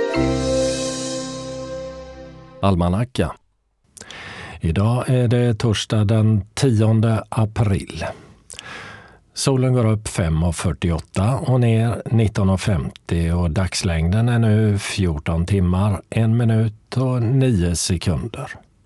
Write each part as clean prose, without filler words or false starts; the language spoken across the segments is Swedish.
Almanacka. Idag är det torsdag den 10 april. Solen går upp 5:48 och ner 19:50 och dagslängden är nu 14 timmar, 1 minut och 9 sekunder.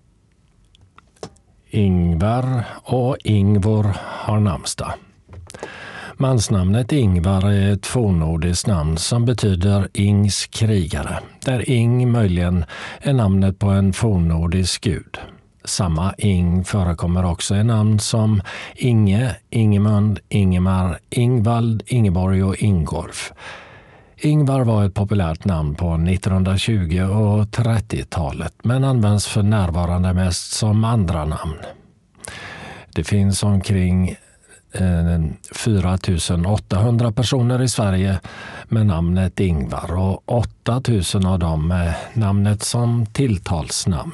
Ingvar och Ingvor har namnsdag. Mansnamnet Ingvar är ett fornnordiskt namn som betyder Ings krigare, där Ing möjligen är namnet på en fornnordisk gud. Samma Ing förekommer också i namn som Inge, Ingemund, Ingemar, Ingvald, Ingeborg och Ingolf. Ingvar var ett populärt namn på 1920- och 30-talet men används för närvarande mest som andra namn. Det finns omkring 4 800 personer i Sverige med namnet Ingvar och 8 000 av dem med namnet som tilltalsnamn.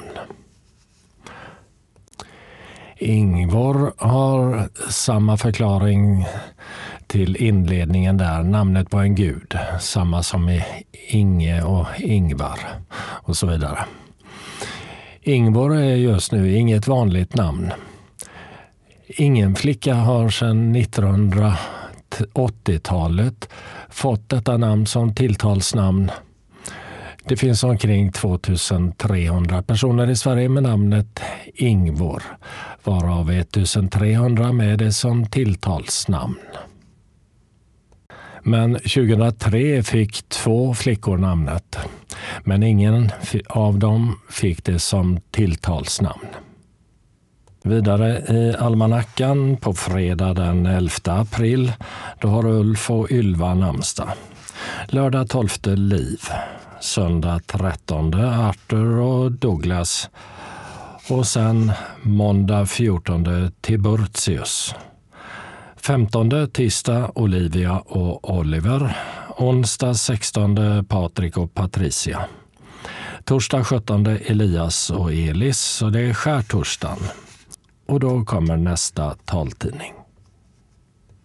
Ingvor har samma förklaring till inledningen där, namnet på en gud, samma som i Inge och Ingvar och så vidare. Ingvor är just nu inget vanligt namn. Ingen flicka har sedan 1980-talet fått detta namn som tilltalsnamn. Det finns omkring 2300 personer i Sverige med namnet Ingvor, varav 1300 med det som tilltalsnamn. Men 2003 fick 2 flickor namnet, men ingen av dem fick det som tilltalsnamn. Vidare i almanackan på fredag den 11 april, då har Ulf och Ylva namnsdag. Lördag 12 Liv, söndag 13 Arthur och Douglas och sen måndag 14 Tiburtius. 15 tisdag Olivia och Oliver, onsdag 16 Patrik och Patricia. Torsdag 17 Elias och Elis, och det är skärtorsdagen. Och då kommer nästa taltidning.